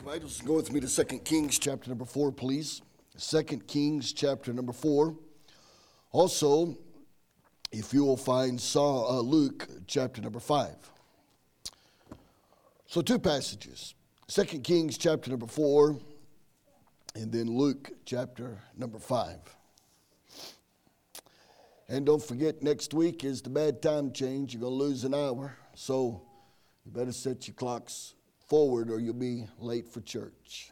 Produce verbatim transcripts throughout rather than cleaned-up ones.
Bibles, go with me to Second Kings chapter number four, please. Second Kings chapter number four. Also, if you will find Saw, uh, Luke chapter number five. So two passages. Second Kings chapter number four, and then Luke chapter number five. And don't forget, next week is the bad time change. You're going to lose an hour. So you better set your clocks forward or you'll be late for church.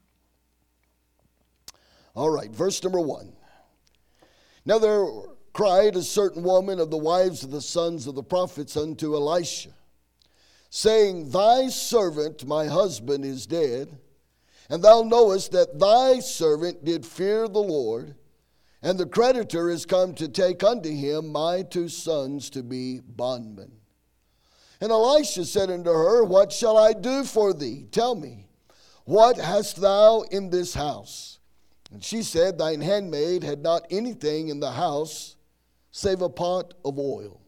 All right, verse number one. Now there cried a certain woman of the wives of the sons of the prophets unto Elisha, saying, Thy servant, my husband, is dead, and thou knowest that thy servant did fear the Lord, and the creditor is come to take unto him my two sons to be bondmen. And Elisha said unto her, What shall I do for thee? Tell me, what hast thou in this house? And she said, Thine handmaid had not anything in the house save a pot of oil.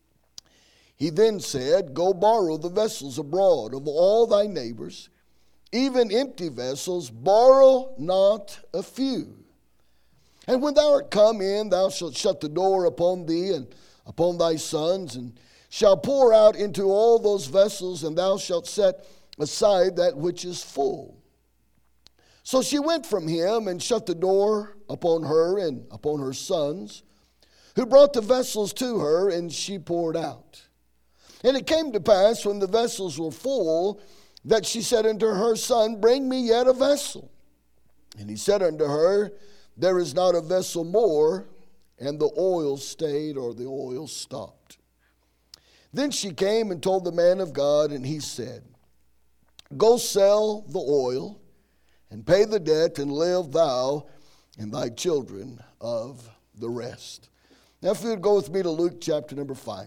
He then said, Go borrow the vessels abroad of all thy neighbors, even empty vessels, borrow not a few. And when thou art come in, thou shalt shut the door upon thee and upon thy sons, and shall pour out into all those vessels, and thou shalt set aside that which is full. So she went from him and shut the door upon her and upon her sons, who brought the vessels to her, and she poured out. And it came to pass, when the vessels were full, that she said unto her son, Bring me yet a vessel. And he said unto her, There is not a vessel more. And the oil stayed, or the oil stopped. Then she came and told the man of God, and he said, Go sell the oil, and pay the debt, and live thou and thy children of the rest. Now if you would go with me to Luke chapter number five.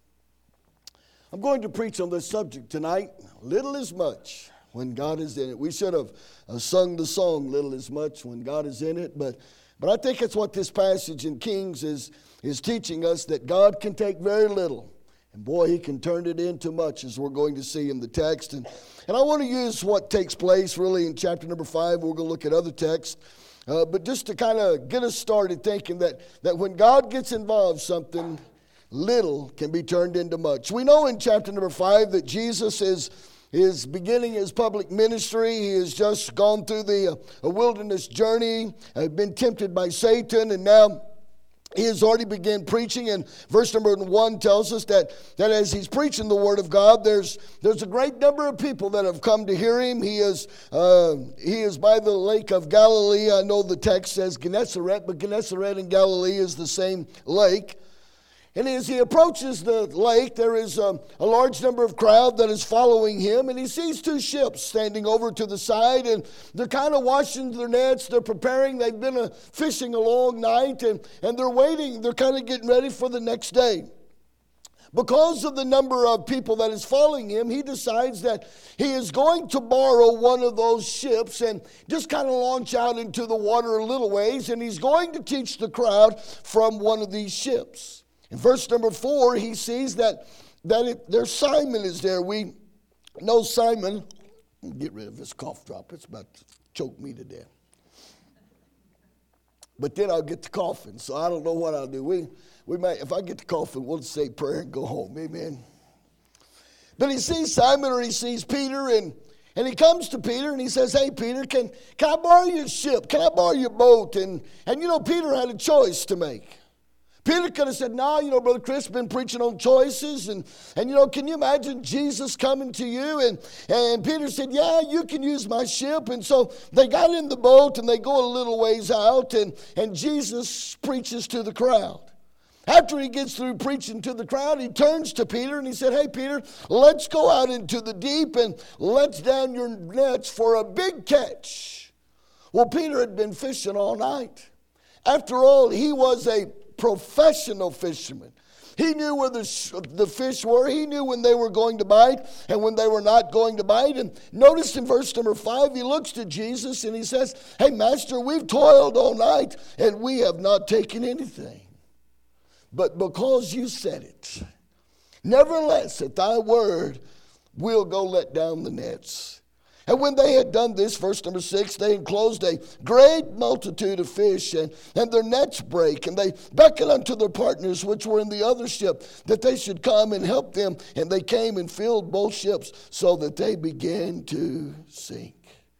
I'm going to preach on this subject tonight, little is much when God is in it. We should have uh, sung the song, Little is much when God is in it, but but I think it's what this passage in Kings is, is teaching us, that God can take very little, and boy, he can turn it into much, as we're going to see in the text. And, and I want to use what takes place really in chapter number five. We're going to look at other texts. Uh, but just to kind of get us started thinking that, that when God gets involved, something little can be turned into much. We know in chapter number five that Jesus is, is beginning his public ministry. He has just gone through the uh, wilderness journey, uh, been tempted by Satan, and now he has already begun preaching, and verse number one tells us that, that as he's preaching the word of God, there's there's a great number of people that have come to hear him. He is uh, he is by the lake of Galilee. I know the text says Gennesaret, but Gennesaret and Galilee is the same lake. And as he approaches the lake, there is a, a large number of crowd that is following him. And he sees two ships standing over to the side. And they're kind of washing their nets. They're preparing. They've been uh, fishing a long night. And, and they're waiting. They're kind of getting ready for the next day. Because of the number of people that is following him, he decides that he is going to borrow one of those ships and just kind of launch out into the water a little ways. And he's going to teach the crowd from one of these ships. In verse number four, he sees that, that it, there's Simon is there. We know Simon. Get rid of this cough drop. It's about to choke me to death. But then I'll get to coughing, so I don't know what I'll do. We, we might, if I get to coughing, we'll say prayer and go home. Amen. But he sees Simon, or he sees Peter, and, and he comes to Peter and he says, Hey, Peter, can, can I borrow your ship? Can I borrow your boat? And, and you know, Peter had a choice to make. Peter could have said, no, you know, Brother Chris been preaching on choices. And, and you know, can you imagine Jesus coming to you? And, and Peter said, yeah, you can use my ship. And so they got in the boat and they go a little ways out. And, and Jesus preaches to the crowd. After he gets through preaching to the crowd, he turns to Peter and he said, Hey, Peter, let's go out into the deep and let's down your nets for a big catch. Well, Peter had been fishing all night. After all, he was a professional fisherman. He knew where the, sh- the fish were. He knew when they were going to bite and when they were not going to bite. And notice in verse number five, he looks to Jesus and he says, Hey, Master, we've toiled all night and we have not taken anything. But because you said it, nevertheless, at thy word, we'll go let down the nets. And when they had done this, verse number six, they enclosed a great multitude of fish, and, and their nets brake, and they beckoned unto their partners which were in the other ship, that they should come and help them. And they came and filled both ships, so that they began to sink.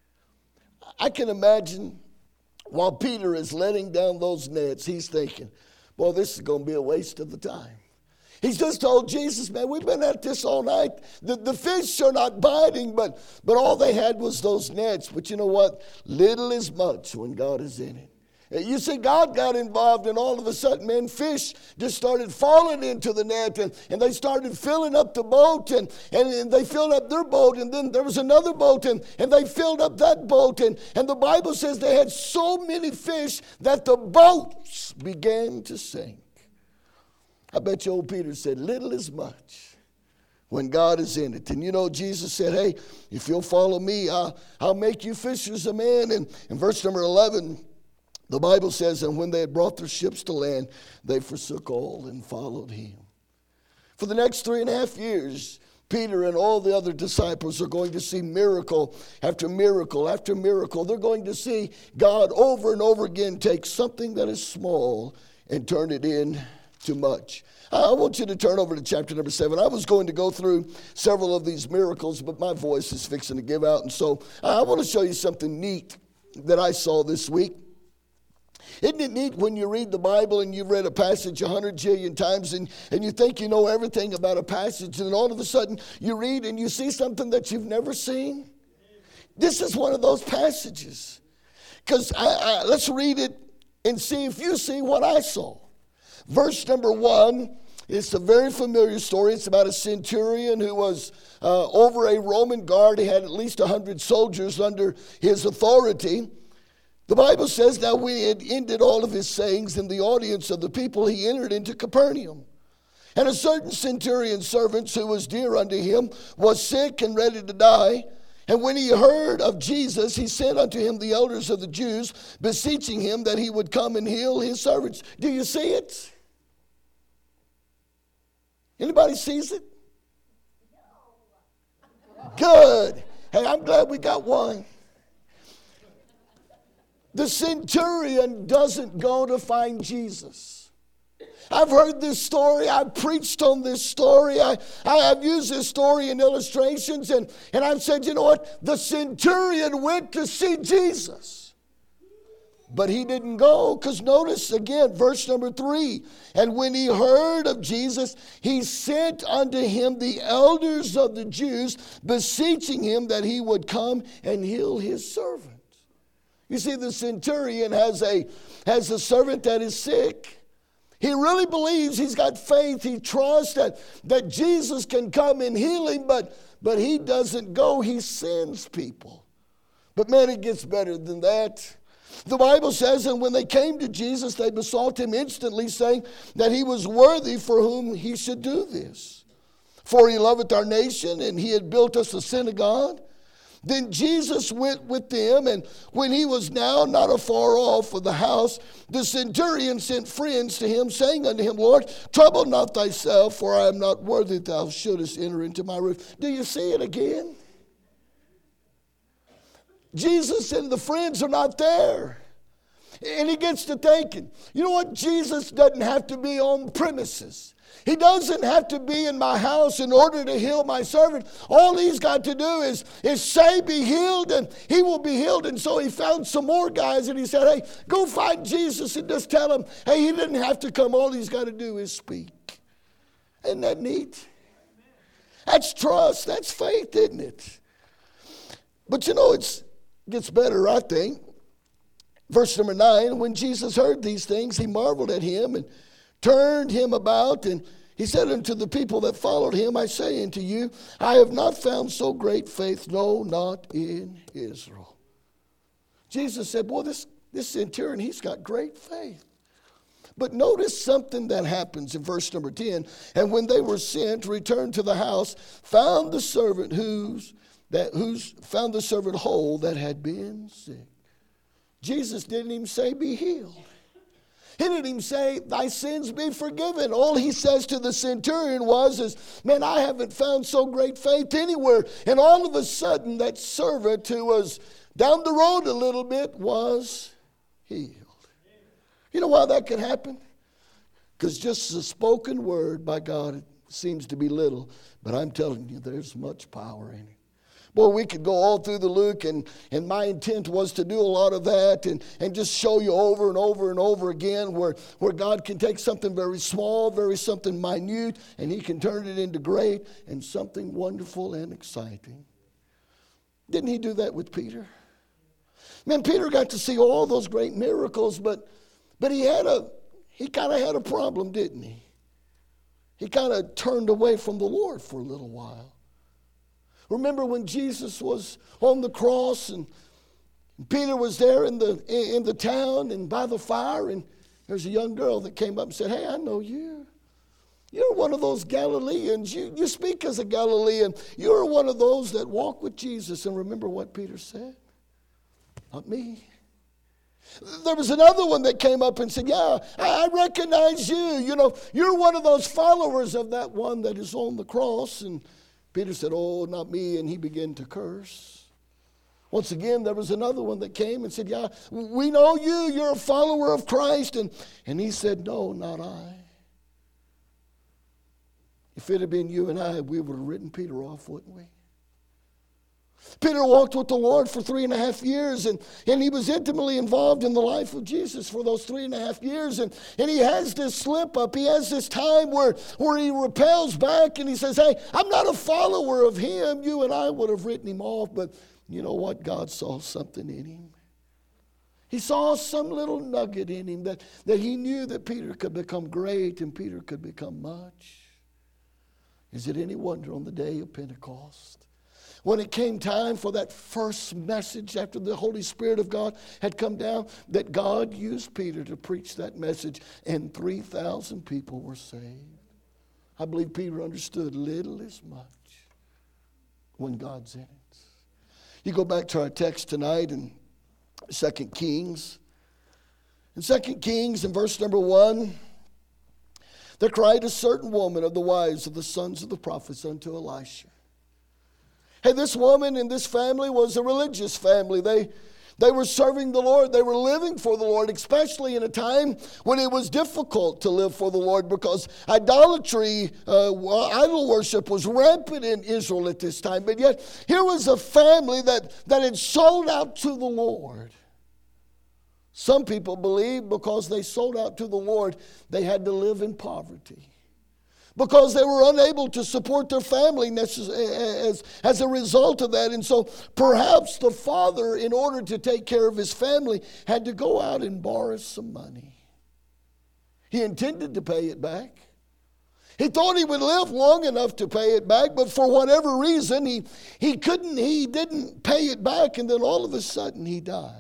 I can imagine while Peter is letting down those nets, he's thinking, boy, this is going to be a waste of the time. He's just told Jesus, man, we've been at this all night. The, the fish are not biting, but, but all they had was those nets. But you know what? Little is much when God is in it. You see, God got involved, and all of a sudden, man, fish just started falling into the net, and, and they started filling up the boat, and, and, and they filled up their boat, and then there was another boat, and, and they filled up that boat. And, and the Bible says they had so many fish that the boats began to sink. I bet you old Peter said, little is much when God is in it. And you know, Jesus said, hey, if you'll follow me, I'll, I'll make you fishers of men. And in verse number eleven, the Bible says, and when they had brought their ships to land, they forsook all and followed him. For the next three and a half years, Peter and all the other disciples are going to see miracle after miracle after miracle. They're going to see God over and over again take something that is small and turn it into much. I want you to turn over to chapter number seven. I was going to go through several of these miracles, but my voice is fixing to give out. And so I want to show you something neat that I saw this week. Isn't it neat when you read the Bible and you've read a passage a hundred jillion times and, and you think you know everything about a passage, and then all of a sudden you read and you see something that you've never seen? This is one of those passages. Because let's read it and see if you see what I saw. Verse number one, it's a very familiar story. It's about a centurion who was uh, over a Roman guard. He had at least one hundred soldiers under his authority. The Bible says, now when he had ended all of his sayings in the audience of the people, he entered into Capernaum. And a certain centurion servant who was dear unto him was sick and ready to die. And when he heard of Jesus, he sent unto him the elders of the Jews, beseeching him that he would come and heal his servants. Do you see it? Anybody sees it? Good. Hey, I'm glad we got one. The centurion doesn't go to find Jesus. I've heard this story. I've preached on this story. I, I, I've used this story in illustrations. And, and I've said, you know what? The centurion went to see Jesus. But he didn't go, because notice again, verse number three. And when he heard of Jesus, he sent unto him the elders of the Jews, beseeching him that he would come and heal his servant. You see, the centurion has a, has a servant that is sick. He really believes, he's got faith, he trusts that, that Jesus can come and heal him, but, but he doesn't go, he sends people. But man, it gets better than that. The Bible says, and when they came to Jesus, they besought him instantly, saying that he was worthy for whom he should do this. For he loveth our nation, and he had built us a synagogue. Then Jesus went with them, and when he was now not afar off of the house, the centurion sent friends to him, saying unto him, Lord, trouble not thyself, for I am not worthy that thou shouldest enter into my roof. Do you see it again? Jesus and the friends are not there. And he gets to thinking, you know what? Jesus doesn't have to be on premises. He doesn't have to be in my house in order to heal my servant. All he's got to do is, is say, be healed, and he will be healed. And so he found some more guys, and he said, hey, go find Jesus and just tell him, hey, he didn't have to come. All he's got to do is speak. Isn't that neat? That's trust. That's faith, isn't it? But you know, it's, it gets better, I think. Verse number nine, when Jesus heard these things, he marveled at him and turned him about, and he said unto the people that followed him, I say unto you, I have not found so great faith, no, not in Israel. Jesus said, boy, this, this centurion, he's got great faith. But notice something that happens in verse number ten. And when they were sent, returned to the house, found the servant whose that who's found the servant whole that had been sick. Jesus didn't even say be healed. He didn't even say, thy sins be forgiven. All he says to the centurion was, is, man, I haven't found so great faith anywhere. And all of a sudden, that servant who was down the road a little bit was healed. You know why that could happen? Because just the spoken word by God, it seems to be little. But I'm telling you, there's much power in it. Boy, we could go all through the Luke, and, and my intent was to do a lot of that and, and just show you over and over and over again where, where God can take something very small, very something minute, and he can turn it into great and something wonderful and exciting. Didn't he do that with Peter? Man, Peter got to see all those great miracles, but, but he had a he kind of had a problem, didn't he? He kind of turned away from the Lord for a little while. Remember when Jesus was on the cross and Peter was there in the in the town and by the fire, and there's a young girl that came up and said, hey, I know you. You're one of those Galileans. You, you speak as a Galilean. You're one of those that walk with Jesus. And remember what Peter said? Not me. There was another one that came up and said, yeah, I recognize you. You know, you're one of those followers of that one that is on the cross. And Peter said, oh, not me, and he began to curse. Once again, there was another one that came and said, yeah, we know you, you're a follower of Christ. And, and he said, no, not I. If it had been you and I, we would have written Peter off, wouldn't we? Peter walked with the Lord for three and a half years, and, and he was intimately involved in the life of Jesus for those three and a half years. And, and he has this slip up. He has this time where, where he repels back and he says, hey, I'm not a follower of him. You and I would have written him off. But you know what? God saw something in him. He saw some little nugget in him that, that he knew that Peter could become great and Peter could become much. Is it any wonder on the day of Pentecost, when it came time for that first message after the Holy Spirit of God had come down, that God used Peter to preach that message, and three thousand people were saved? I believe Peter understood little is much when God's in it. You go back to our text tonight in Second Kings. In Second Kings, in verse number one, there cried a certain woman of the wives of the sons of the prophets unto Elisha. Hey, this woman and this family was a religious family. They, they were serving the Lord. They were living for the Lord, especially in a time when it was difficult to live for the Lord because idolatry, uh, idol worship was rampant in Israel at this time. But yet, here was a family that, that had sold out to the Lord. Some people believe because they sold out to the Lord, they had to live in poverty, because they were unable to support their family as, as a result of that. And so perhaps the father, in order to take care of his family, had to go out and borrow some money. He intended to pay it back. He thought he would live long enough to pay it back, but for whatever reason, he, he couldn't, he didn't pay it back, and then all of a sudden he died.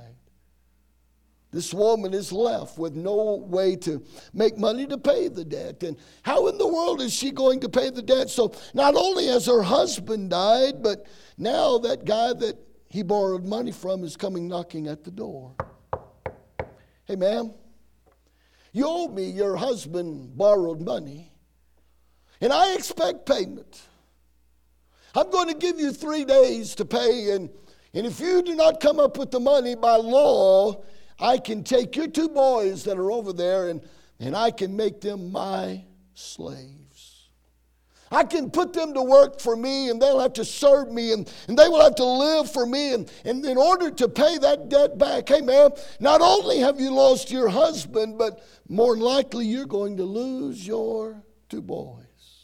This woman is left with no way to make money to pay the debt. And how in the world is she going to pay the debt? So not only has her husband died, but now that guy that he borrowed money from is coming knocking at the door. Hey, ma'am, you owe me. Your husband borrowed money, and I expect payment. I'm going to give you three days to pay, and, and if you do not come up with the money by law, I can take your two boys that are over there and, and I can make them my slaves. I can put them to work for me, and they'll have to serve me, and, and they will have to live for me. And, and in order to pay that debt back, hey ma'am, not only have you lost your husband, but more than likely you're going to lose your two boys.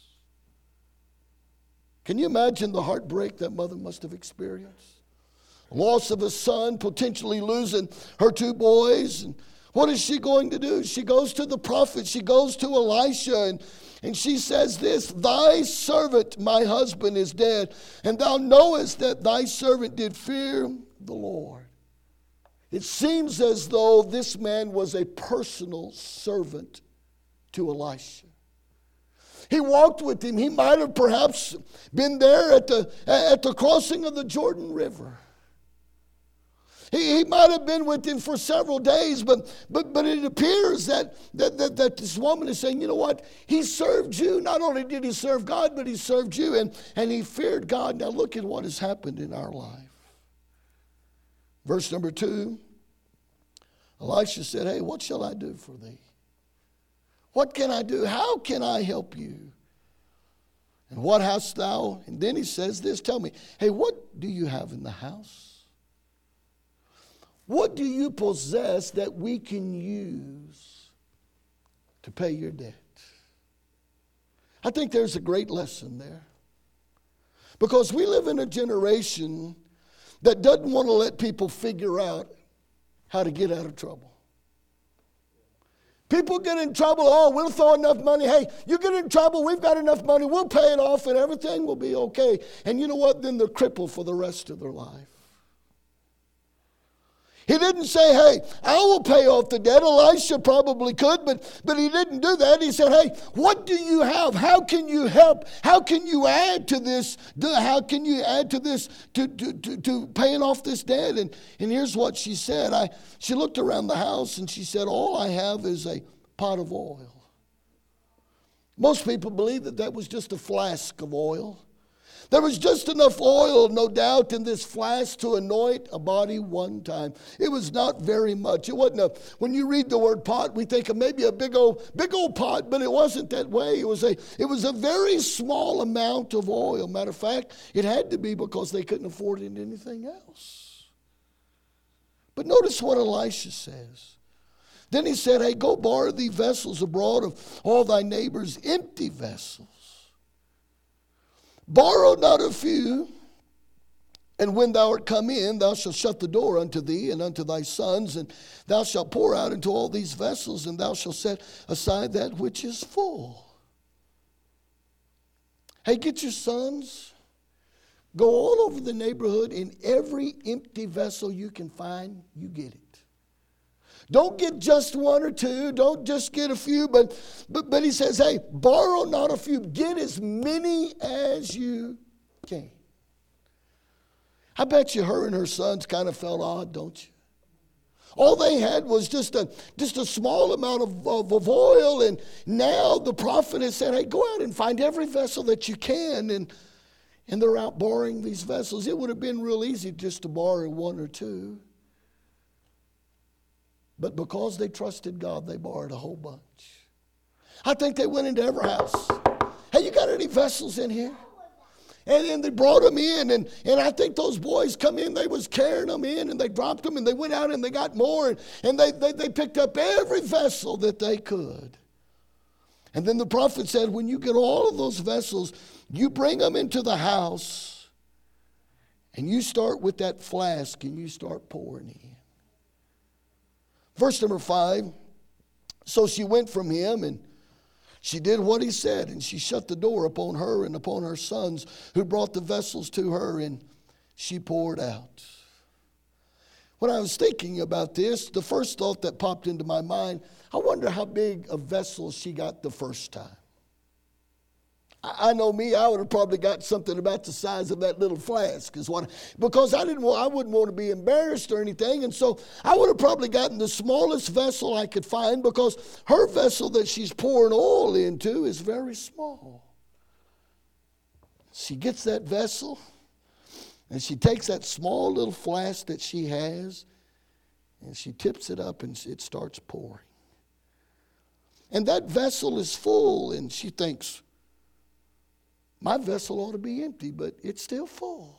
Can you imagine the heartbreak that mother must have experienced? Loss of a son, potentially losing her two boys. And what is she going to do? She goes to the prophet. She goes to Elisha, and, and she says this, thy servant, my husband, is dead, and thou knowest that thy servant did fear the Lord. It seems as though this man was a personal servant to Elisha. He walked with him. He might have perhaps been there at the, at the crossing of the Jordan River. He, he might have been with him for several days, but but but it appears that, that, that, that this woman is saying, you know what? He served you. Not only did he serve God, but he served you, and, and he feared God. Now look at what has happened in our life. Verse number two, Elisha said, hey, what shall I do for thee? What can I do? How can I help you? And what hast thou? And then he says this, tell me, hey, what do you have in the house? What do you possess that we can use to pay your debt? I think there's a great lesson there. Because we live in a generation that doesn't want to let people figure out how to get out of trouble. People get in trouble, oh, we'll throw enough money. Hey, you get in trouble, we've got enough money, we'll pay it off and everything will be okay. And you know what? Then they're crippled for the rest of their life. He didn't say, hey, I will pay off the debt. Elisha probably could, but, but he didn't do that. He said, hey, what do you have? How can you help? How can you add to this? How can you add to this, to, to, to, to paying off this debt? And, and here's what she said. I, she looked around the house and she said, all I have is a pot of oil. Most people believe that that was just a flask of oil. There was just enough oil, no doubt, in this flask to anoint a body one time. It was not very much. It wasn't a, when you read the word pot, we think of maybe a big old, big old pot, but it wasn't that way. It was a, it was a very small amount of oil. Matter of fact, it had to be because they couldn't afford it anything else. But notice what Elisha says. Then he said, hey, go borrow thee vessels abroad of all thy neighbors' empty vessels. Borrow not a few, and when thou art come in, thou shalt shut the door unto thee and unto thy sons, and thou shalt pour out into all these vessels, and thou shalt set aside that which is full. Hey, get your sons, go all over the neighborhood, in every empty vessel you can find, you get it. Don't get just one or two. Don't just get a few. But, but, but he says, hey, borrow not a few. Get as many as you can. I bet you her and her sons kind of felt odd, don't you? All they had was just a, just a small amount of, of, of oil. And now the prophet has said, hey, go out and find every vessel that you can. And, and they're out borrowing these vessels. It would have been real easy just to borrow one or two. But because they trusted God, they borrowed a whole bunch. I think they went into every house. Hey, you got any vessels in here? And then they brought them in. And, and I think those boys come in, they was carrying them in, and they dropped them, and they went out and they got more. And, and they, they, they picked up every vessel that they could. And then the prophet said, when you get all of those vessels, you bring them into the house, and you start with that flask, and you start pouring in. Verse number five, so she went from him, and she did what he said, and she shut the door upon her and upon her sons who brought the vessels to her, and she poured out. When I was thinking about this, the first thought that popped into my mind, I wonder how big a vessel she got the first time. I know me, I would have probably got something about the size of that little flask, is what, because I didn't want, I wouldn't want to be embarrassed or anything, and so I would have probably gotten the smallest vessel I could find, because her vessel that she's pouring oil into is very small. She gets that vessel, and she takes that small little flask that she has, and she tips it up, and it starts pouring. And that vessel is full, and she thinks, my vessel ought to be empty, but it's still full.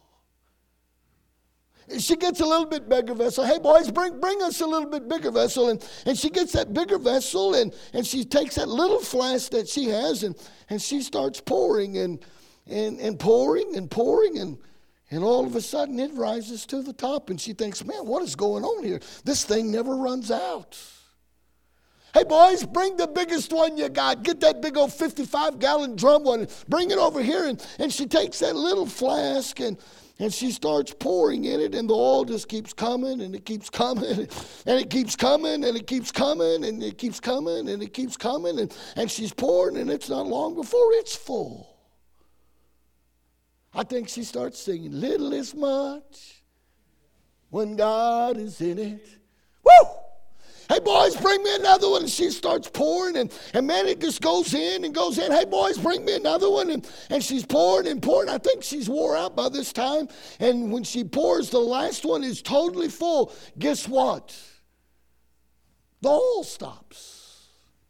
She gets a little bit bigger vessel. Hey, boys, bring bring us a little bit bigger vessel. And, and she gets that bigger vessel, and, and she takes that little flask that she has, and, and she starts pouring and, and, and pouring and pouring. And, and all of a sudden, it rises to the top. And she thinks, man, what is going on here? This thing never runs out. Hey, boys, bring the biggest one you got. Get that big old fifty-five gallon drum one. Bring it over here. And, and she takes that little flask, and, and she starts pouring in it, and the oil just keeps coming, and it keeps coming, and it keeps coming, and it keeps coming, and it keeps coming, and it keeps coming. And, and she's pouring, and it's not long before it's full. I think she starts singing, little is much when God is in it. Woo! Hey, boys, bring me another one. And she starts pouring, and, and man, it just goes in and goes in. Hey, boys, bring me another one. And, and she's pouring and pouring. I think she's wore out by this time. And when she pours, the last one is totally full. Guess what? The oil stops.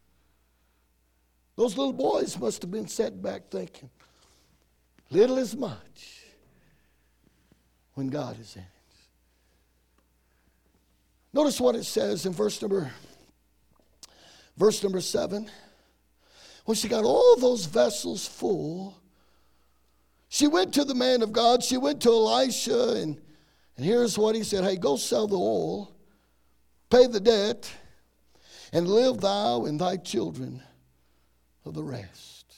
Those little boys must have been sat back thinking, little as much when God is in it. Notice what it says in verse number, verse number seven. When she got all those vessels full, she went to the man of God. She went to Elisha, and, and here's what he said. Hey, go sell the oil, pay the debt, and live thou and thy children of the rest.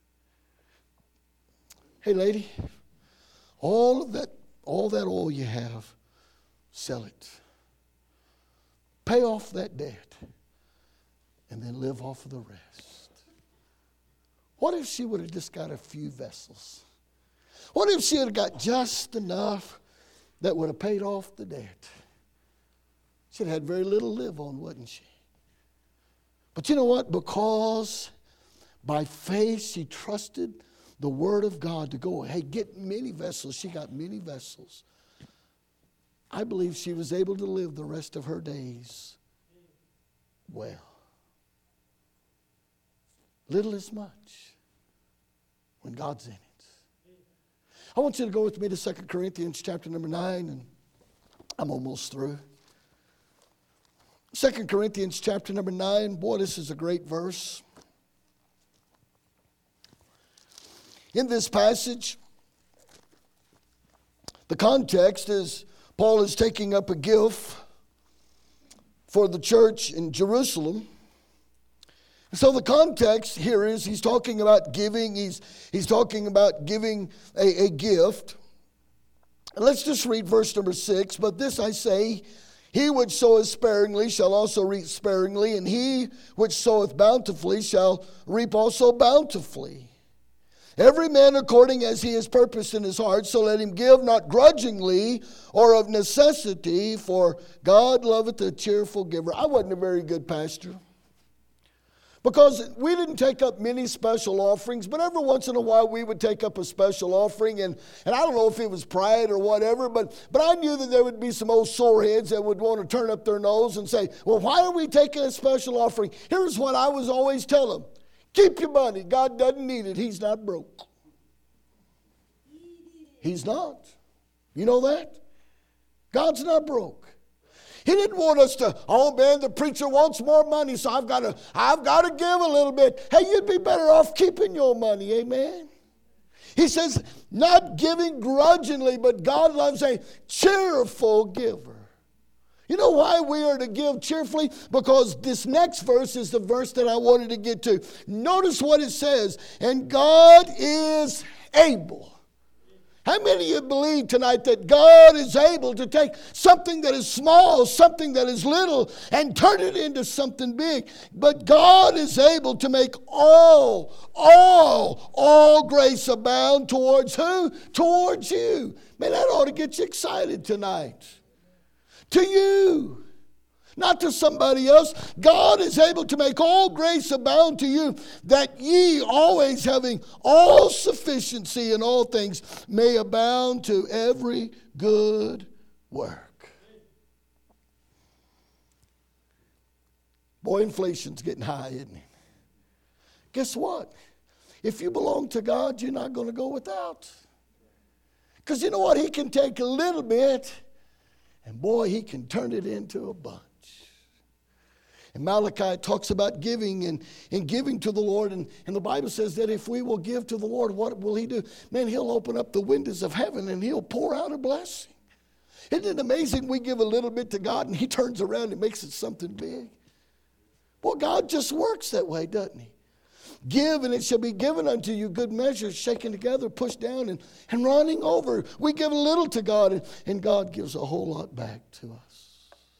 Hey, lady, all of that, all that oil you have, sell it. Pay off that debt, and then live off of the rest. What if she would have just got a few vessels? What if she had got just enough that would have paid off the debt? She'd had very little to live on, wouldn't she? But you know what? Because by faith she trusted the word of God to go, hey, get many vessels. She got many vessels. I believe she was able to live the rest of her days well. Little as much when God's in it. I want you to go with me to Second Corinthians chapter number nine, and I'm almost through. Second Corinthians chapter number nine. Boy, this is a great verse. In this passage, the context is Paul is taking up a gift for the church in Jerusalem. So the context here is he's talking about giving. He's, he's talking about giving a, a gift. And let's just read verse number six. But this I say, he which soweth sparingly shall also reap sparingly, and he which soweth bountifully shall reap also bountifully. Every man according as he has purposed in his heart, so let him give, not grudgingly or of necessity, for God loveth a cheerful giver. I wasn't a very good pastor, because we didn't take up many special offerings, but every once in a while we would take up a special offering, and, and I don't know if it was pride or whatever, but, but I knew that there would be some old soreheads that would want to turn up their nose and say, well, why are we taking a special offering? Here's what I was always telling them. Keep your money. God doesn't need it. He's not broke. He's not. You know that? God's not broke. He didn't want us to, oh man, the preacher wants more money, so I've got to, I've got to give a little bit. Hey, you'd be better off keeping your money, amen? He says, not giving grudgingly, but God loves a cheerful giver. You know why we are to give cheerfully? Because this next verse is the verse that I wanted to get to. Notice what it says, and God is able. How many of you believe tonight that God is able to take something that is small, something that is little, and turn it into something big? But God is able to make all, all, all grace abound towards who? Towards you. Man, that ought to get you excited tonight. To you, not to somebody else. God is able to make all grace abound to you, that ye always having all sufficiency in all things may abound to every good work. Boy, inflation's getting high, isn't it? Guess what? If you belong to God, you're not going to go without. Because you know what? He can take a little bit, and boy, he can turn it into a bunch. And Malachi talks about giving and, and giving to the Lord. And, and the Bible says that if we will give to the Lord, what will he do? Man, he'll open up the windows of heaven and he'll pour out a blessing. Isn't it amazing? We give a little bit to God and he turns around and makes it something big. Well, God just works that way, doesn't he? Give and it shall be given unto you, good measures, shaken together, pushed down, and, and running over. We give a little to God, and, and God gives a whole lot back to us.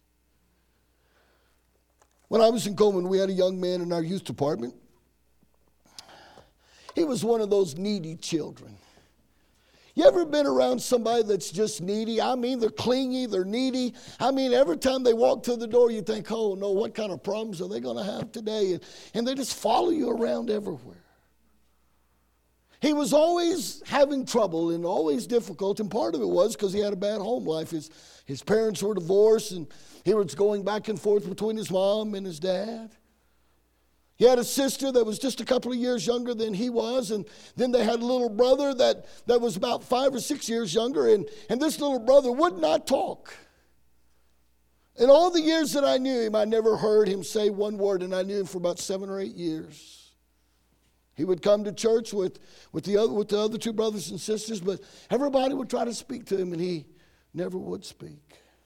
When I was in Coleman, we had a young man in our youth department. He was one of those needy children. You ever been around somebody that's just needy? I mean, they're clingy, they're needy. I mean, every time they walk through the door, you think, oh no, what kind of problems are they going to have today? And, and they just follow you around everywhere. He was always having trouble and always difficult, and part of it was because he had a bad home life. His, his parents were divorced, and he was going back and forth between his mom and his dad. He had a sister that was just a couple of years younger than he was, and then they had a little brother that, that was about five or six years younger, and, and this little brother would not talk. In all the years that I knew him, I never heard him say one word, and I knew him for about seven or eight years. He would come to church with, with, the other, with the other two brothers and sisters, but everybody would try to speak to him, and he never would speak.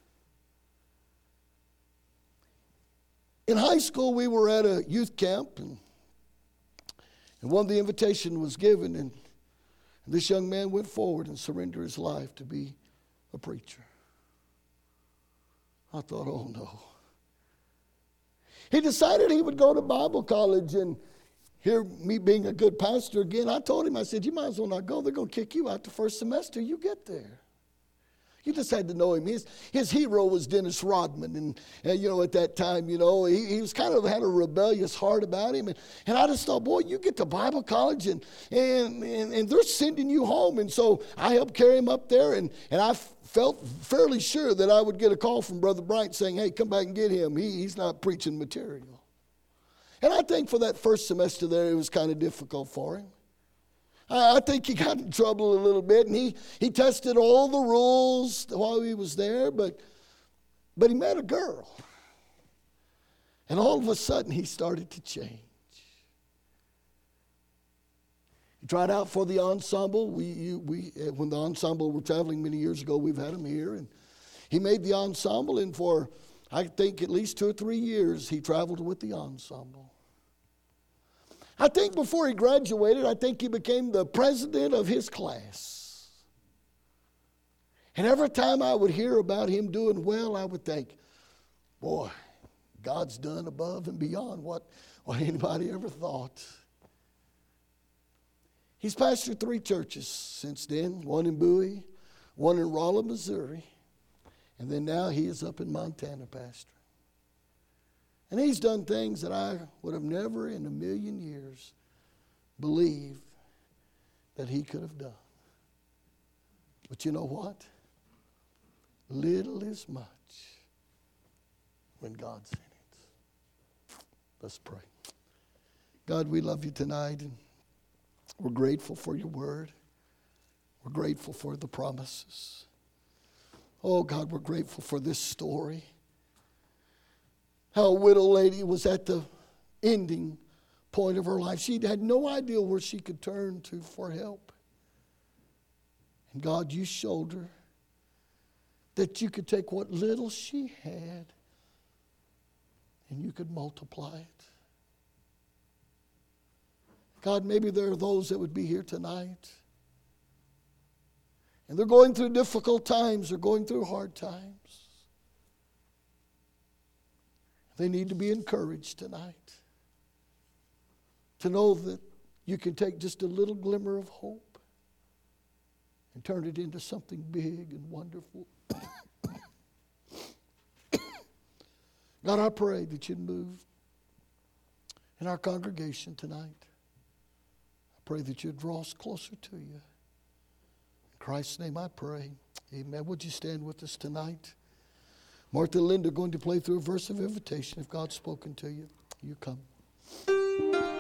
In high school, we were at a youth camp, and, and one of the invitation was given, and, and this young man went forward and surrendered his life to be a preacher. I thought, oh no. He decided he would go to Bible college, and here, me being a good pastor again, I told him, I said, you might as well not go. They're going to kick you out the first semester you get there. You just had to know him. His, his hero was Dennis Rodman. And, and, you know, at that time, you know, he, he was kind of had a rebellious heart about him. And, and I just thought, boy, you get to Bible college and, and, and, and they're sending you home. And so I helped carry him up there. And, and I felt fairly sure that I would get a call from Brother Bright saying, hey, come back and get him. He, he's not preaching material. And I think for that first semester there, it was kind of difficult for him. I think he got in trouble a little bit, and he, he tested all the rules while he was there, but, but he met a girl. And all of a sudden, he started to change. He tried out for the ensemble. We, you, we, when the ensemble were traveling many years ago, we've had him here, and he made the ensemble, and for, I think, at least two or three years, he traveled with the ensemble. I think before he graduated, I think he became the president of his class. And every time I would hear about him doing well, I would think, boy, God's done above and beyond what, what anybody ever thought. He's pastored three churches since then, one in Bowie, one in Rolla, Missouri, and then now he is up in Montana pastoring. And he's done things that I would have never in a million years believed that he could have done. But you know what? Little is much when God's in it. Let's pray. God, we love you tonight, and we're grateful for your word. We're grateful for the promises. Oh, God, we're grateful for this story. How a widow lady was at the ending point of her life. She had no idea where she could turn to for help. And God, you showed her that you could take what little she had and you could multiply it. God, maybe there are those that would be here tonight, and they're going through difficult times, they're going through hard times. They need to be encouraged tonight to know that you can take just a little glimmer of hope and turn it into something big and wonderful. God, I pray that you'd move in our congregation tonight. I pray that you'd draw us closer to you. In Christ's name I pray. Amen. Would you stand with us tonight? Martha and Linda are going to play through a verse of invitation. If God's spoken to you, you come.